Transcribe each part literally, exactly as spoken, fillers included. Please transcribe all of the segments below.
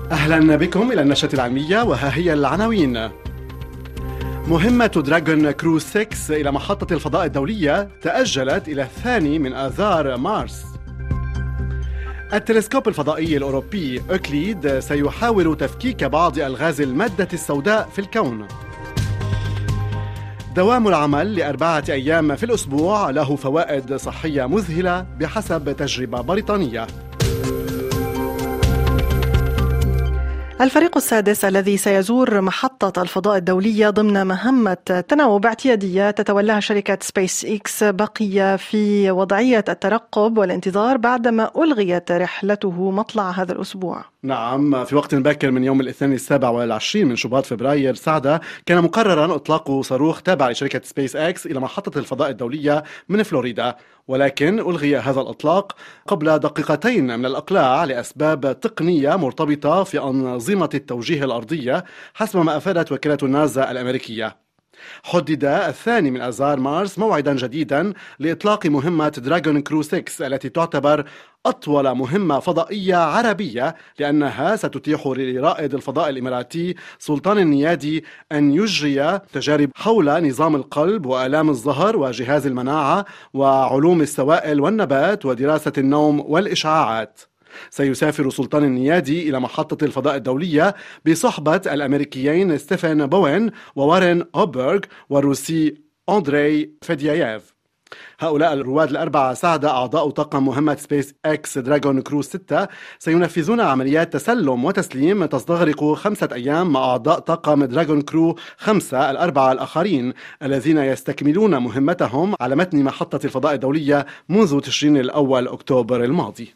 أهلا بكم إلى النشرة العلمية، وها هي العناوين. مهمة دراغون كرو ستة إلى محطة الفضاء الدولية تأجلت إلى الثاني من آذار مارس. التلسكوب الفضائي الأوروبي أوكليد سيحاول تفكيك بعض ألغاز المادة السوداء في الكون. دوام العمل لأربعة أيام في الأسبوع له فوائد صحية مذهلة بحسب تجربة بريطانية. الفريق السادس الذي سيزور محطة الفضاء الدولية ضمن مهمة تناوب اعتيادية تتولاها شركة سبيس إكس بقي في وضعية الترقب والانتظار بعدما ألغيت رحلته مطلع هذا الأسبوع. نعم، في وقت باكر من يوم الاثنين السابع والعشرين من شباط فبراير سعد كان مقررا إطلاق صاروخ تابع لشركة سبيس إكس إلى محطة الفضاء الدولية من فلوريدا، ولكن ألغي هذا الإطلاق قبل دقيقتين من الإقلاع لأسباب تقنية مرتبطة في أنظمة التوجيه الأرضية حسب ما أفادت وكالة الناسا الأمريكية. حدد الثاني من آذار مارس موعدا جديدا لإطلاق مهمة دراغون كرو ستة التي تعتبر أطول مهمة فضائية عربية، لأنها ستتيح لرائد الفضاء الإماراتي سلطان النيادي أن يجري تجارب حول نظام القلب وآلام الظهر وجهاز المناعة وعلوم السوائل والنبات ودراسة النوم والإشعاعات. سيسافر سلطان النيادي إلى محطة الفضاء الدولية بصحبة الأمريكيين ستيفن بوين ووارين هوبرغ والروسي أندري فيديايف. هؤلاء الرواد الأربعة سعد أعضاء طاقم مهمة سبيس إكس دراغون كرو ستة سينفذون عمليات تسلم وتسليم تستغرق خمسة أيام مع أعضاء طاقم دراغون كرو خمسة الأربعة الآخرين الذين يستكملون مهمتهم على متن محطة الفضاء الدولية منذ تشرين الأول أكتوبر الماضي.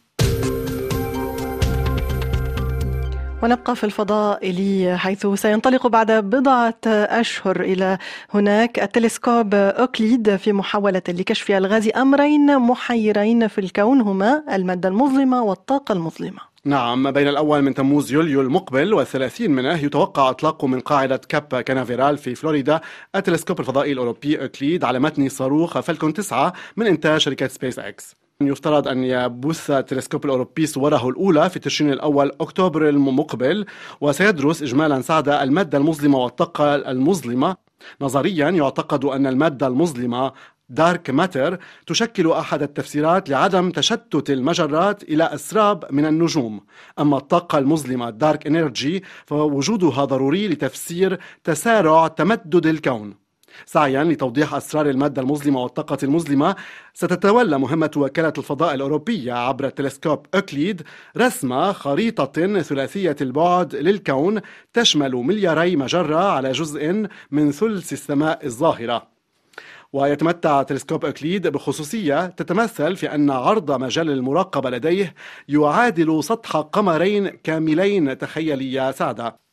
ونبقى في الفضاء إلي، حيث سينطلق بعد بضعة أشهر إلى هناك التلسكوب أوكليد في محاولة لكشف ألغاز أمرين محيرين في الكون، هما المادة المظلمة والطاقة المظلمة. نعم، بين الأول من تموز يوليو المقبل والثلاثين منه يتوقع إطلاقه من قاعدة كاب كانافيرال في فلوريدا التلسكوب الفضائي الأوروبي أوكليد على متن صاروخ فالكون تسعة من إنتاج شركة سبيس إكس. يفترض أن يبث التلسكوب الأوروبي صوره الأولى في تشرين الأول أكتوبر المقبل، وسيدرس إجمالا سعد المادة المظلمة والطاقة المظلمة. نظريا يعتقد أن المادة المظلمة دارك ماتر تشكل أحد التفسيرات لعدم تشتت المجرات إلى أسراب من النجوم، أما الطاقة المظلمة دارك إنرجي فوجودها ضروري لتفسير تسارع تمدد الكون. سعيا لتوضيح أسرار المادة المظلمة والطاقة المظلمة، ستتولى مهمة وكالة الفضاء الأوروبية عبر التلسكوب أوكليد رسم خريطة ثلاثية البعد للكون تشمل ملياري مجرة على جزء من ثلث السماء الظاهرة. ويتمتع تلسكوب أوكليد بخصوصية تتمثل في أن عرض مجال المراقبة لديه يعادل سطح قمرين كاملين. تخيلي يا سعدة.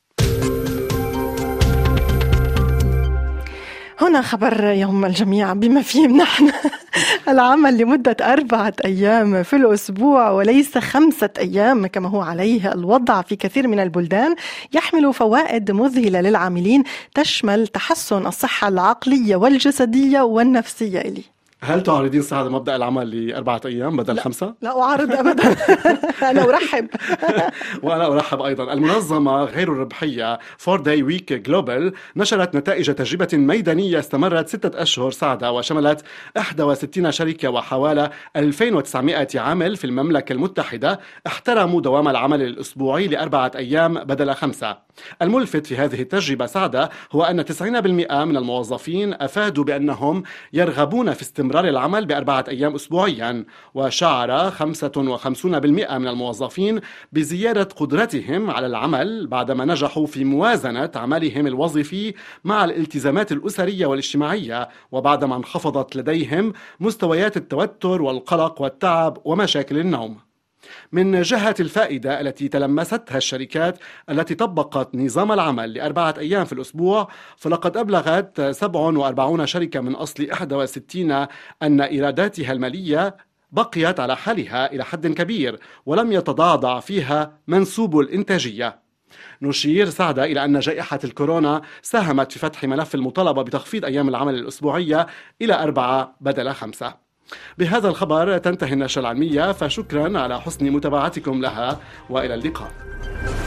هنا خبر يوم الجميع بما فيه نحن العمل لمدة أربعة أيام في الأسبوع وليس خمسة أيام كما هو عليه الوضع في كثير من البلدان يحمل فوائد مذهلة للعاملين تشمل تحسن الصحة العقلية والجسدية والنفسية. إلي، هل تعارضين سعادة مبدأ العمل لأربعة أيام بدل لا خمسة؟ لا أعارض أبدا. أنا أرحب. وأنا أرحب أيضا. المنظمة غير الربحية فور داي ويك جلوبال نشرت نتائج تجربة ميدانية استمرت ستة أشهر سعادة، وشملت إحدى وستين شركة وحوالي ألفين وتسعمائة عامل في المملكة المتحدة احترموا دوام العمل الأسبوعي لأربعة أيام بدل خمسة. الملفت في هذه التجربة سعادة هو أن تسعين بالمئة من الموظفين أفادوا بأنهم يرغبون في استمرار العمل بأربعة أيام أسبوعيا، وشعر خمسة وخمسين بالمئة من الموظفين بزيادة قدرتهم على العمل بعدما نجحوا في موازنة عملهم الوظيفي مع الالتزامات الأسرية والاجتماعية، وبعدما انخفضت لديهم مستويات التوتر والقلق والتعب ومشاكل النوم. من جهة الفائدة التي تلمستها الشركات التي طبقت نظام العمل لأربعة أيام في الأسبوع، فلقد أبلغت سبعة وأربعين شركة من أصل إحدى وستين أن إيراداتها المالية بقيت على حالها إلى حد كبير ولم يتضاعف فيها منسوب الإنتاجية. نشير سعدة إلى أن جائحة الكورونا ساهمت في فتح ملف المطالبة بتخفيض أيام العمل الأسبوعية إلى أربعة بدل خمسة. بهذا الخبر تنتهي النشرة العلمية، فشكرا على حسن متابعتكم لها وإلى اللقاء.